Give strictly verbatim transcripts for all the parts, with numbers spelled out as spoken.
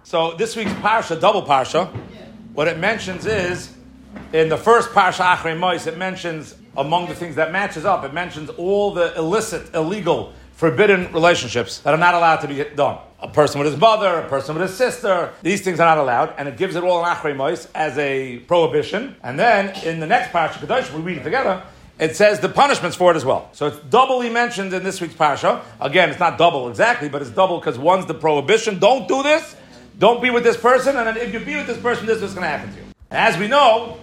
So this week's parsha, double parsha, what it mentions is, in the first parsha Achrei Mos, it mentions, among the things that matches up, it mentions all the illicit, illegal, forbidden relationships that are not allowed to be done. A person with his mother, a person with his sister, these things are not allowed, and it gives it all in Achrei Mos as a prohibition. And then, in the next parsha, Kedoshim, we read it together, it says the punishments for it as well. So it's doubly mentioned in this week's parsha. Again, it's not double exactly, but it's double because one's the prohibition, don't do this, don't be with this person, and then if you be with this person, this is going to happen to you. And as we know,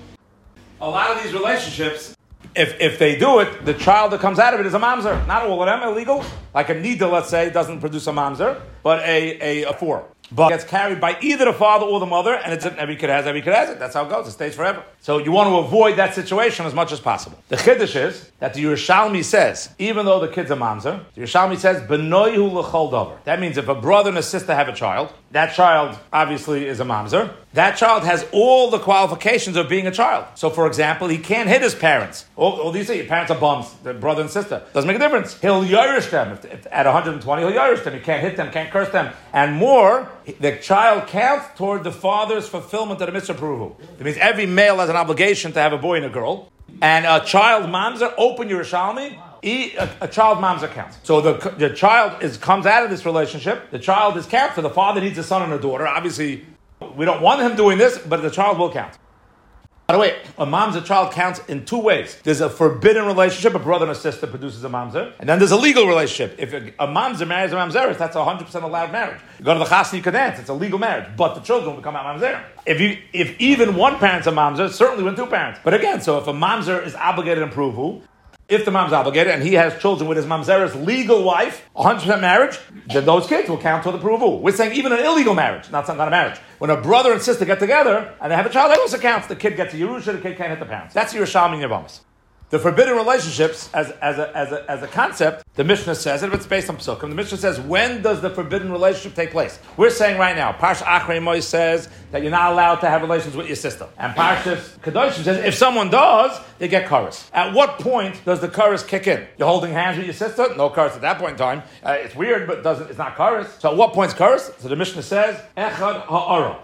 a lot of these relationships, if if they do it, the child that comes out of it is a mamzer. Not all of them illegal. Like a nida, let's say, doesn't produce a mamzer, but a, a, a four. But gets carried by either the father or the mother, and it's every kid has, every kid has it. That's how it goes. It stays forever. So you want to avoid that situation as much as possible. The chiddush is that the Yerushalmi says, even though the kid's a mamzer, the Yerushalmi says, b'noihu l'chol davar. That means if a brother and a sister have a child, that child obviously is a mamzer. That child has all the qualifications of being a child. So, for example, he can't hit his parents. All, all these say your parents are bums, the brother and sister. Doesn't make a difference. He'll yorish them. If, if at one hundred twenty, he'll yorish them. He can't hit them, can't curse them. And more, the child counts toward the father's fulfillment of the mitzvah peruvu. It means every male has an obligation to have a boy and a girl. And a child mamzer, open Yerushalmi, a, a child mamzer counts. So the, the child is comes out of this relationship. The child is counted. So the father needs a son and a daughter. Obviously, we don't want him doing this, but the child will count. By the way, a mamzer child counts in two ways. There's a forbidden relationship, a brother and a sister produces a mamzer. And then there's a legal relationship. If a, a mamzer marries a mamzeris, that's a one hundred percent allowed marriage. You go to the chasna, you can dance. It's a legal marriage. But the children will become out mamzer. If you, if even one parent's a mamzer, certainly when two parents. But again, so if a mamzer is obligated in pruvu, if the mom's obligated and he has children with his mamzera's legal wife, one hundred percent marriage, then those kids will count toward the pruvu. We're saying even an illegal marriage, not, not a marriage. When a brother and sister get together and they have a child, that also counts. The kid gets a Yerusha, the kid can't hit the parents. That's Yerushalmi and Yavamas. The forbidden relationships, as, as, a, as, a, as a concept, the Mishnah says, and it's based on Psukim, the Mishnah says, when does the forbidden relationship take place? We're saying right now, Parsha Achrei Mos says that you're not allowed to have relations with your sister. And Parsha Kedoshim says, if someone does, they get chorus. At what point does the chorus kick in? You're holding hands with your sister? No chorus at that point in time. Uh, it's weird, but doesn't, it's not chorus. So at what point is chorus? So the Mishnah says, Echad ha'ara.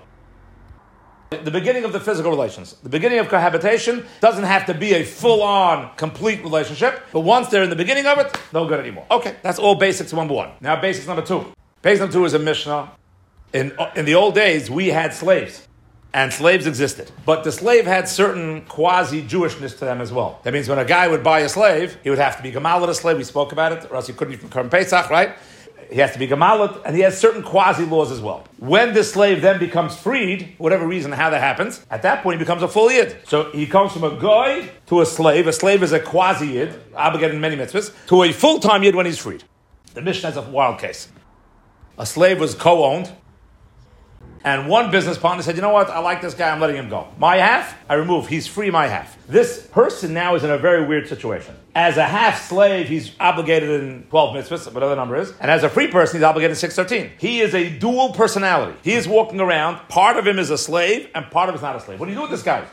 The beginning of the physical relations. The beginning of cohabitation doesn't have to be a full-on, complete relationship, but once they're in the beginning of it, no good anymore. Okay, that's all basics number one. Now basics number two. Basic number two is a Mishnah. In, in the old days, we had slaves, and slaves existed. But the slave had certain quasi-Jewishness to them as well. That means when a guy would buy a slave, he would have to be Gamal a slave, we spoke about it, or else he couldn't even come Pesach, right? He has to be Gemalit, and he has certain quasi-laws as well. When the slave then becomes freed, whatever reason, how that happens, at that point he becomes a full Yid. So he comes from a goy to a slave. A slave is a quasi-Yid, obligated in many mitzvahs, to a full-time Yid when he's freed. The Mishnah has a wild case. A slave was co-owned, and one business partner said, you know what, I like this guy, I'm letting him go. My half, I remove, he's free my half. This person now is in a very weird situation. As a half slave, he's obligated in twelve mitzvahs, whatever the number is. And as a free person, he's obligated in six thirteen. He is a dual personality. He is walking around, part of him is a slave, and part of him is not a slave. What do you do with this guy?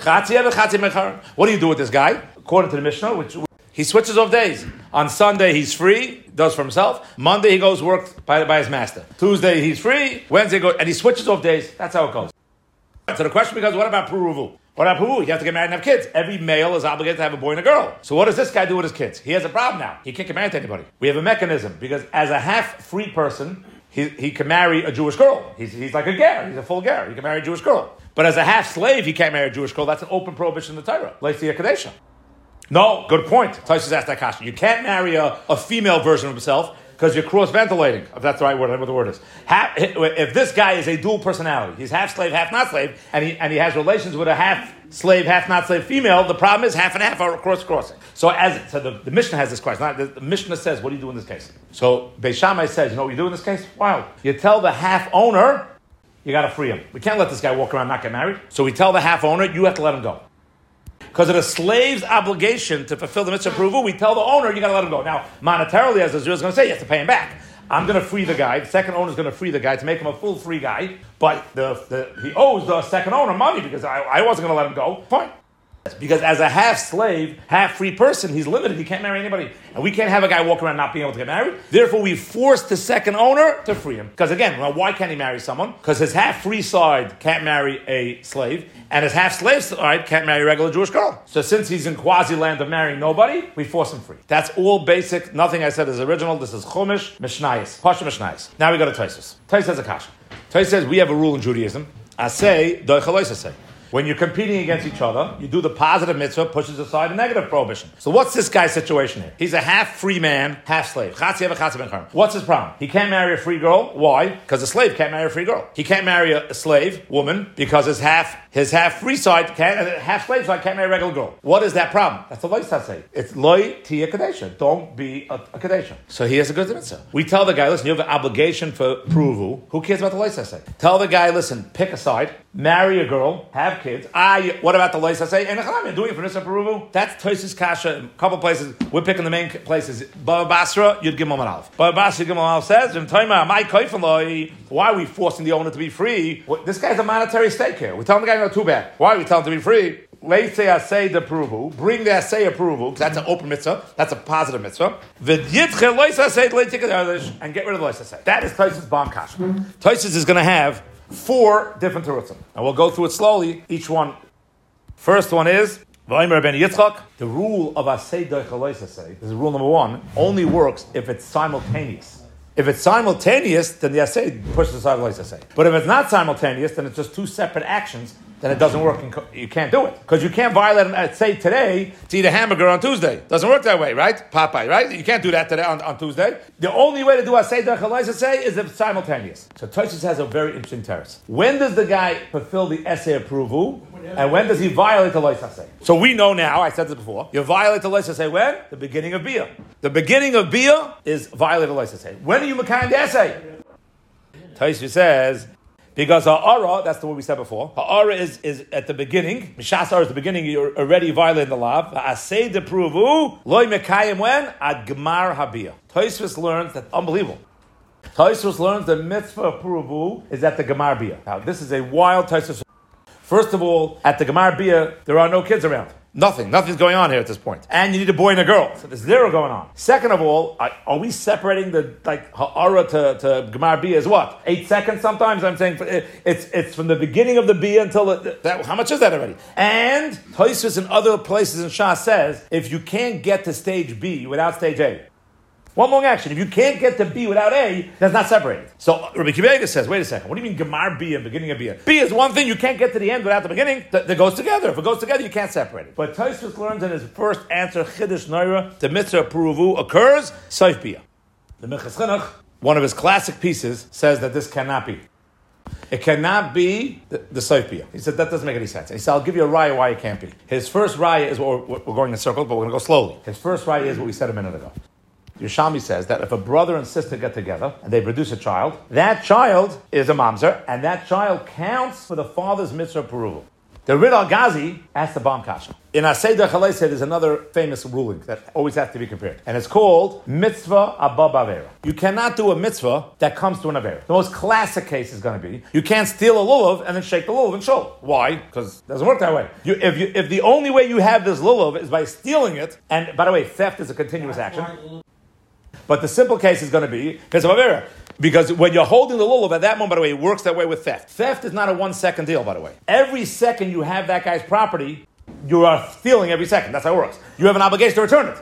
What do you do with this guy? According to the Mishnah, which he switches off days. On Sunday, he's free, does for himself. Monday, he goes work by, by his master. Tuesday, he's free. Wednesday, goes, and he switches off days. That's how it goes. So the question becomes, what about Puruvu? What about Puruvu? You have to get married and have kids. Every male is obligated to have a boy and a girl. So what does this guy do with his kids? He has a problem now. He can't get married to anybody. We have a mechanism, because as a half-free person, he, he can marry a Jewish girl. He's, he's like a ger. He's a full ger. He can marry a Jewish girl. But as a half-slave, he can't marry a Jewish girl. That's an open prohibition in the Torah. Leitzi Kadesha. No, good point. Taisus asked that question. You can't marry a, a female version of himself because you're cross-ventilating, if that's the right word, I don't know what the word is. Half, if this guy is a dual personality, he's half slave, half not slave, and he, and he has relations with a half slave, half not slave female, the problem is half and half are cross-crossing. So as so the, the Mishnah has this question. Not, the, the Mishnah says, what do you do in this case? So Beis Shammai says, you know what you do in this case? Wow. You tell the half owner, you got to free him. We can't let this guy walk around and not get married. So we tell the half owner, you have to let him go. Because of the slave's obligation to fulfill the mitzvah approval, we tell the owner, you got to let him go. Now, monetarily, as Israel is going to say, you have to pay him back. I'm going to free the guy. The second owner is going to free the guy to make him a full free guy. But the, the, he owes the second owner money because I, I wasn't going to let him go. Fine. Because as a half slave, half free person, he's limited. He can't marry anybody. And we can't have a guy walk around not being able to get married. Therefore, we force the second owner to free him. Because again, well, why can't he marry someone? Because his half free side can't marry a slave, and his half slave side can't marry a regular Jewish girl. So since he's in quasi land of marrying nobody, we force him free. That's all basic. Nothing I said is original. This is Chumash Mishnayos. Pasha Mishnayos. Now we go to Tosfos. Tosfos has a kasha. Tosfos says we have a rule in Judaism. Asay doichalois asay. When you're competing against each other, you do the positive mitzvah, pushes aside the negative prohibition. So what's this guy's situation here? He's a half free man, half slave. What's his problem? He can't marry a free girl. Why? Because a slave can't marry a free girl. He can't marry a, a slave woman because his half his half free side can't, uh, half slave side can't marry a regular girl. What is that problem? That's the loy say. It's loy tia kadesha. Don't be a, a kadesha. So he has a good mitzvah. We tell the guy, listen, you have an obligation for pruvu. Who cares about the loy say? Tell the guy, listen, pick a side, marry a girl, have kids. Ah, what about the loy say? And I'm doing it for Nisa Peruvu. That's Tosfos kasha. In a couple places, we're picking the main places. Baba Basra, you'd give him an aleph. Baba Basra, give him an aleph says, why are we forcing the owner to be free? Well, this guy's a monetary stake here. We tell him the guy not too bad. Why are we telling him to be free? Let's say I say the approval. Bring the assay approval, because that's an open mitzvah. That's a positive mitzvah. And get rid of the lois assay. That is Tosfos bomb kasha. Tosfos is going to have four different terutzim. And we'll go through it slowly, each one. First one is, the rule of Asay Doichalois Asay, this is rule number one, only works if it's simultaneous. If it's simultaneous, then the Asay pushes aside the Lois Asay. But if it's not simultaneous, then it's just two separate actions, then it doesn't work. And you can't do it. Because you can't violate an Asay today to eat a hamburger on Tuesday. It doesn't work that way, right? Popeye, right? You can't do that today on, on Tuesday. The only way to do Asay Doichalois Asay is if it's simultaneous. So Tosfos has a very interesting terrace. When does the guy fulfill the Asay approval? And when does he violate the Lois Asay? So we know now, I said this before, you violate the Lois Asay when? The beginning of Bia. The beginning of Bia is violate the Lois Asay. When are you Mekayim the Asay? Tosfos says, because ha'ara, that's the word we said before, ha'ara is, is at the beginning, mishas ara is the beginning, you're already violating the law. Asay de pruvu, loy Mekayim when? Ad gemar habia. Tosfos learns that, unbelievable. Tosfos learns the mitzvah of pruvu is at the gemar bia. Now, this is a wild Tosfos. First of all, at the Gemar Bia, there are no kids around. Nothing. Nothing's going on here at this point. And you need a boy and a girl. So there's zero going on. Second of all, are we separating the, like, Ha'ara to, to Gemar Bia is what? Eight seconds sometimes? I'm saying it's it's from the beginning of the Bia until, the, that, how much is that already? And Tosfos and other places in Shas says, if you can't get to stage B without stage A, one long action. If you can't get to B without A, that's not separated. So Rabbi Kiva says, wait a second, what do you mean Gemar B and beginning of B? B is one thing, you can't get to the end without the beginning. That, that goes together. If it goes together, you can't separate it. But Tosfos learns in his first answer, Chiddush Noira, the mitzvah Puruvu occurs, Saif Bia. The Minchas Chinuch, one of his classic pieces, says that this cannot be. It cannot be the, the Saif Bia. He said, that doesn't make any sense. He said, I'll give you a raya why it can't be. His first raya is what we're, we're going in circles, but we're going to go slowly. His first raya is what we said a minute ago. Yerushalmi says that if a brother and sister get together and they produce a child, that child is a mamzer, and that child counts for the father's mitzvah peruval. The Rid al-Ghazi asked the bomb kasha. In Asay Doichalois there's another famous ruling that always has to be compared. And it's called mitzvah abba avera. You cannot do a mitzvah that comes to an avera. The most classic case is going to be, you can't steal a lulav and then shake the lulav and show. Why? Because it doesn't work that way. You, if, you, if the only way you have this lulav is by stealing it, and by the way, theft is a continuous action. But the simple case is going to be because of Avera. Because when you're holding the lulav at that moment, by the way, it works that way with theft. Theft is not a one second deal, by the way. Every second you have that guy's property, you are stealing every second. That's how it works. You have an obligation to return it.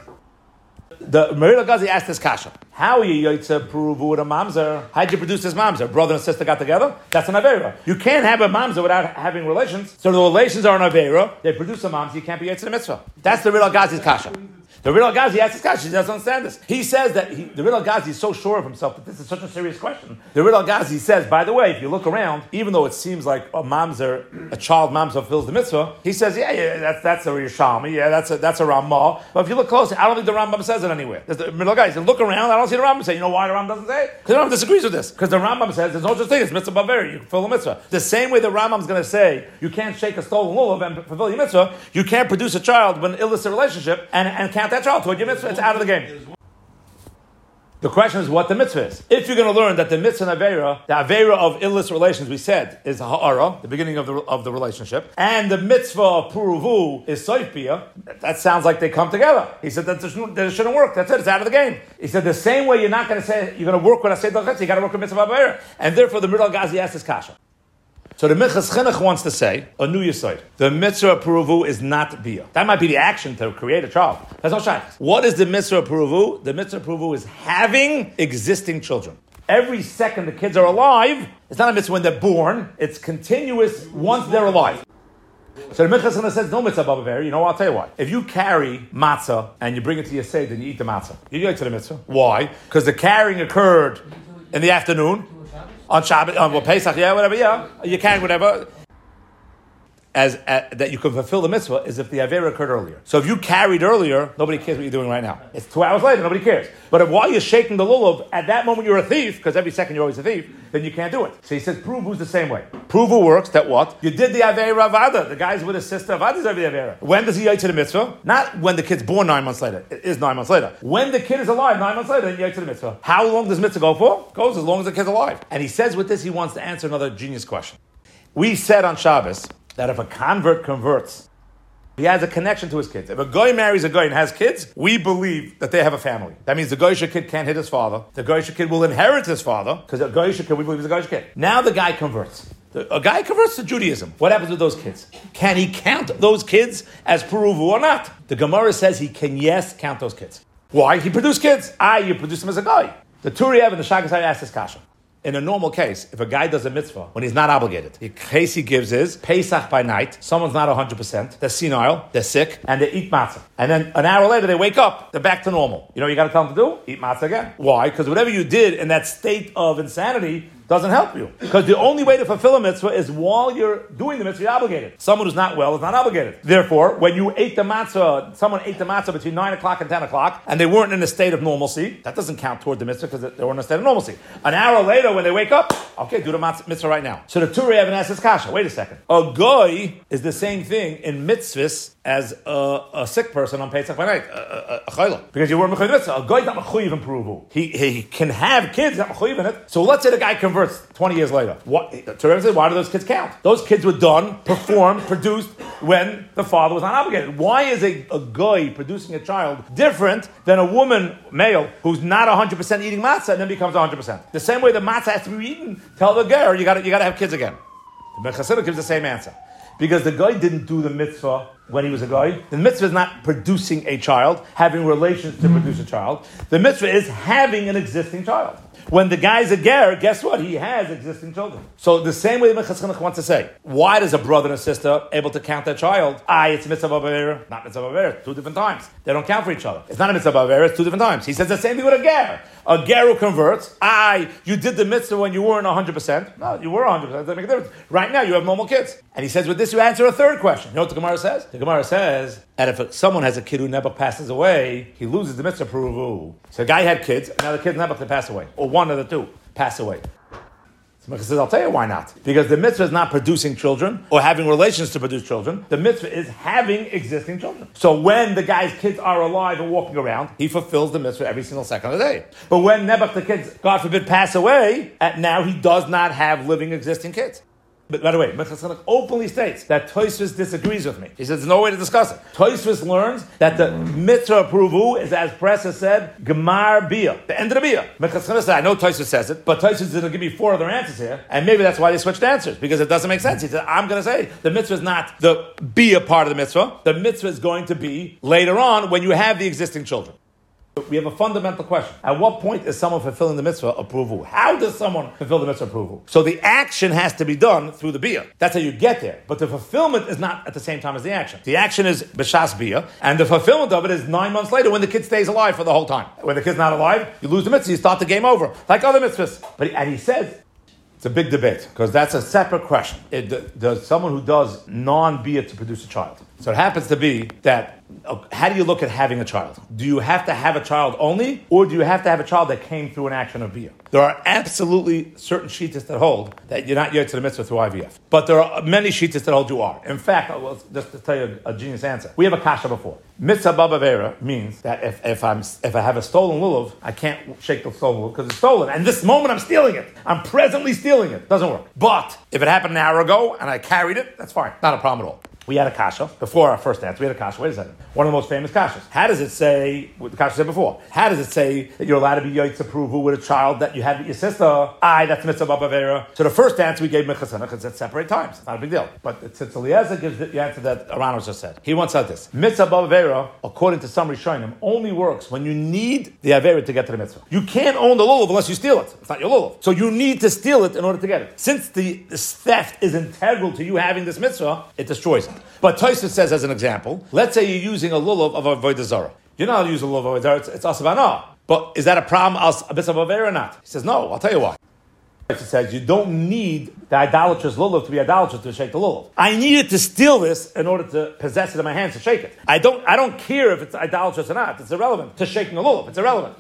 The Rid al-Ghazi asked this kasha. How are you yotze pruvu with a mamzer? How'd you produce this mamzer? Brother and sister got together? That's an avera. You can't have a mamzer without having relations. So the relations are an avera. They produce a mamzer. You can't be yotze the mitzvah. That's the Rid al-Ghazi's kasha. The Rid al-Ghazi asks this question. He doesn't understand this. He says that he, the Rid al-Ghazi is so sure of himself that this is such a serious question. The Rid al-Ghazi says, by the way, if you look around, even though it seems like a mamzer, a child mamzer fulfills the mitzvah, he says, yeah, yeah, that's that's a Yerushalmi, yeah, that's a that's a Ramah. But if you look closely, I don't think the Rambam says it anywhere. There's the Rid al-Ghazi says, look around, I don't see the Rambam say. You know why the Rambam doesn't say it? Because the Rambam disagrees with this. Because the Rambam says there's no such thing as mitzvah baveri. You fulfill the mitzvah. The same way the Rambam's going to say you can't shake a stolen lulav and fulfill your mitzvah, you can't produce a child with an illicit relationship and, and count that child toward your mitzvah. It's out of the game. The question is what the mitzvah is. If you're going to learn that the mitzvah and Aveira, the Aveira of illicit relations, we said, is Ha'ara, the beginning of the of the relationship, and the mitzvah of Puruvu is Soif Bia, that sounds like they come together. He said that, that it shouldn't work. That's it. It's out of the game. He said the same way you're not going to say, you're going to work with Asay Dalchetz, you got to work with mitzvah Aveira. And therefore the Mirdal Gazi asked this kasha. So the Minchas Chinuch wants to say, a new Yesod. The mitzvah of Puruvu is not Bia. That might be the action to create a child. That's not shaykhs. What is the mitzvah of Puruvu? The mitzvah of Puruvu is having existing children. Every second the kids are alive, it's not a mitzvah when they're born, it's continuous once they're alive. So the Minchas Chinuch says, no mitzvah above Aveira. You know what? I'll tell you why. If you carry matzah and you bring it to your Yesod, then you eat the matzah. You go to the mitzvah. Why? Because the carrying occurred in the afternoon. On Shabbat, on well, Pesach, yeah, whatever, yeah, you can, whatever. As, as that you can fulfill the mitzvah is if the Aveira occurred earlier. So if you carried earlier, nobody cares what you're doing right now. It's two hours later, nobody cares. But if while you're shaking the lulav, at that moment you're a thief, because every second you're always a thief, then you can't do it. So he says, Puruvu's the same way. Puruvu works that what? You did the Aveira Avada. The guy's with his sister. Avada's over the Aveira. When does he yite to the mitzvah? Not when the kid's born nine months later. It is nine months later. When the kid is alive nine months later, then you yite to the mitzvah. How long does mitzvah go for? It goes as long as the kid's alive. And he says with this, he wants to answer another genius question. We said on Shabbos that if a convert converts, he has a connection to his kids. If a guy marries a guy and has kids, we believe that they have a family. That means the Goyish kid can't hit his father. The Goyish kid will inherit his father, because a Goyish kid, we believe, is a Goyish kid. Now the guy converts. The, a guy converts to Judaism. What happens with those kids? Can he count those kids as Puruvu or not? The Gemara says he can, yes, count those kids. Why? He produced kids. Ah, you produce them as a guy. The Turiev and the Shagasai asked this kasha. In a normal case, if a guy does a mitzvah when he's not obligated, the case he gives is Pesach by night, someone's not one hundred percent, they're senile, they're sick, and they eat matzah. And then an hour later, they wake up, they're back to normal. You know what you got to tell them to do? Eat matzah again. Why? Because whatever you did in that state of insanity doesn't help you. Because the only way to fulfill a mitzvah is while you're doing the mitzvah, you're obligated. Someone who's not well is not obligated. Therefore, when you ate the matzah, someone ate the matzah between nine o'clock and ten o'clock, and they weren't in a state of normalcy, that doesn't count toward the mitzvah because they were in a state of normalcy. An hour later, when they wake up, okay, do the mitzvah right now. So the Turei Even asks this kasha, wait a second. A goy is the same thing in mitzvahs as a, a sick person on Pesach by night, a, a, a chayla. Because you weren't mechuyev mitzvah. A goy is not mechuyev in Puruvu. He, he can have kids, not mechuyev in it. So let's say the guy converts twenty years later. What? Turei says, why do those kids count? Those kids were done, performed, produced when the father was not obligated. Why is a, a goy producing a child different than a woman, male, who's not one hundred percent eating matzah and then becomes one hundred percent? The same way the matzah has to be eaten, tell the ger, you got you got to have kids again. The Mechasidah gives the same answer. Because the guy didn't do the mitzvah when he was a guy. The mitzvah is not producing a child, having relations to produce a child. The mitzvah is having an existing child. When the guy's a ger, guess what? He has existing children. So the same way the Minchas Chinuch wants to say, why does a brother and a sister able to count their child? Ah, it's mitzvah b'aveira, not mitzvah b'aveira, two different times. They don't count for each other. It's not a mitzvah b'aveira, it's two different times. He says the same thing with a ger. A ger who converts, ah, you did the mitzvah when you weren't one hundred percent. No, you were one hundred percent. That doesn't make a difference. Right now, you have normal kids. And he says, with this, you answer a third question. You know what the Gemara says? The Gemara says, and if a, someone has a kid who never passes away, he loses the mitzvah Puruvu. So a guy had kids, and now the kid never pass away. Or one of the two pass away. So Mechas says, I'll tell you why not. Because the mitzvah is not producing children or having relations to produce children. The mitzvah is having existing children. So when the guy's kids are alive and walking around, he fulfills the mitzvah every single second of the day. But when Nebuch, the kids, God forbid, pass away, at now he does not have living existing kids. But by the way, Minchas Chinuch openly states that Tosfos disagrees with me. He says there's no way to discuss it. Tosfos learns that the mitzvah Puruvu is, as Pressa said, Gemar Bia, the end of the Bia. Minchas Chinuch said, I know Tosfos says it, but Tosfos didn't give me four other answers here, and maybe that's why they switched answers, because it doesn't make sense. He said, I'm going to say the mitzvah is not the Bia part of the mitzvah. The mitzvah is going to be later on when you have the existing children. We have a fundamental question. At what point is someone fulfilling the mitzvah of Puruvu? How does someone fulfill the mitzvah of Puruvu? So the action has to be done through the Bia. That's how you get there. But the fulfillment is not at the same time as the action. The action is B'shas Bia, and the fulfillment of it is nine months later when the kid stays alive for the whole time. When the kid's not alive, you lose the mitzvah, you start the game over. Like other mitzvahs. But and he says, it's a big debate, because that's a separate question. It, does someone who does non-Bia to produce a child? So it happens to be that how do you look at having a child? Do you have to have a child only, or do you have to have a child that came through an action of bia? There are absolutely certain shittas that hold that you're not yet to the mitzvah through I V F. But there are many shittas that hold you are. In fact, well, just to tell you a, a genius answer, we have a kasha before. Mitzvah babavera means that if, if I'm if I have a stolen lulav, I can't shake the stolen lulav because it's stolen. And this moment I'm stealing it. I'm presently stealing it. Doesn't work. But if it happened an hour ago and I carried it, that's fine. Not a problem at all. We had a kasha before our first dance. We had a kasha. Wait a second. One of the most famous kashas. How does it say, what the kasha said before, how does it say that you're allowed to be yoytz approval with a child that you had with your sister? Aye, that's mitzvah babavera. So the first dance we gave mechasana because it's separate times. It's not a big deal. But Tzitz Eliezer gives the answer that Aranos just said. He once said this. Mitzvah babavera, according to some Rishonim, only works when you need the avera to get to the mitzvah. You can't own the lulav unless you steal it. It's not your lulav. So you need to steal it in order to get it. Since the this theft is integral to you having this mitzvah, it destroys it. But Tosfos says, as an example, let's say you're using a lulav of avodah zarah. You're not to use a lulav of avodah zarah, it's, it's asavana. But is that a problem as a mitzvah avera or not? He says, no, I'll tell you why. It says you don't need the idolatrous lulav to be idolatrous to shake the lulav. I needed to steal this in order to possess it in my hands to shake it. I don't I don't care if it's idolatrous or not. It's irrelevant to shaking a lulav. It's irrelevant.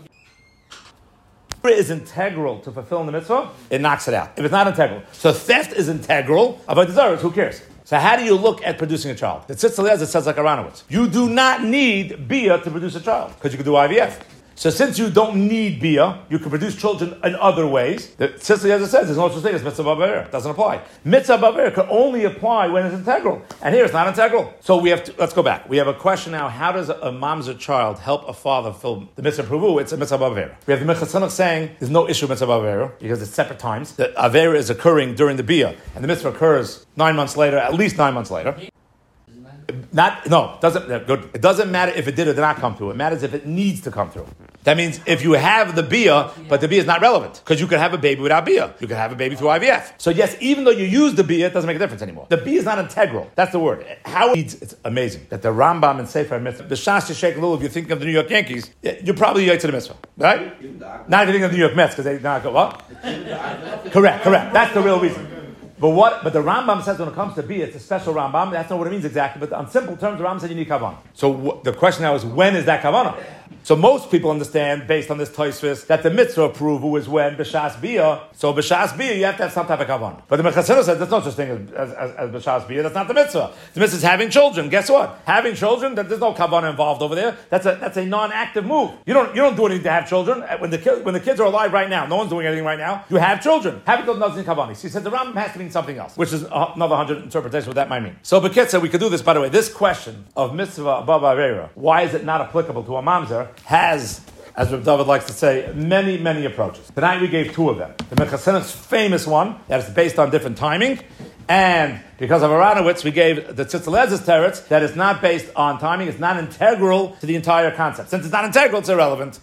If it is integral to fulfilling the mitzvah, it knocks it out. If it's not integral. So theft is integral. Avodah zarah, who cares? So how do you look at producing a child? The Tzitz Eliezer says like Aronowitz. You do not need bia to produce a child because you can do I V F. So since you don't need bia, you can produce children in other ways. The Tzitz Eliezer says there's no such thing as mitzvah babavera. It doesn't apply. Mitzvah babavera can only apply when it's integral. And here it's not integral. So we have to, let's go back. We have a question now. How does a, a mamzer child help a father fulfill the mitzvah pruvu? It's a mitzvah babavera. We have the Mechasanach saying there's no issue with mitzvah babavera because it's separate times. The avera is occurring during the bia, and the mitzvah occurs nine months later, at least nine months later. Not no, doesn't good. It doesn't matter if it did or did not come through. It matters if it needs to come through. That means if you have the bia, but the bia is not relevant because you could have a baby without bia. You could have a baby through I V F. So yes, even though you use the bia, it doesn't make a difference anymore. The bia is not integral. That's the word. How it it's amazing that the Rambam and Sefer Mitzvah, the Shas Yeshek Lulav. If you think of the New York Yankees, you're probably yoytz to the mitzvah, right? Not if you think of the New York Mets because they not go what? Correct, correct. That's the real reason. But what? But the Rambam says when it comes to bia, it's a special Rambam. That's not what it means exactly. But on simple terms, the Rambam said you need kavanah. So w- the question now is, when is that kavanah? So most people understand, based on this Tosfos, that the mitzvah approval is when b'shas bia. So b'shas bia, you have to have some type of kavanah. But the Mechasanah said there's no such thing as, as, as b'shas bia. That's not the mitzvah. The mitzvah is having children. Guess what? Having children, there's no kavanah involved over there. That's a that's a non-active move. You don't you don't do anything to have children. When the ki- when the kids are alive right now, no one's doing anything right now. You have children. Having children doesn't mean kavanah. So he said the Rambam has to mean something else, which is another hundred interpretations of what that might mean. So b'kitzur, we could do this. By the way, this question of mitzvah above avera, why is it not applicable to a mamzer, has, as Reb David likes to say, many, many approaches. Tonight we gave two of them. The Mechasanach's famous one, that is based on different timing, and because of Aronowitz, we gave the Tzitz Eliezer's teretz that is not based on timing, it's not integral to the entire concept. Since it's not integral, it's irrelevant.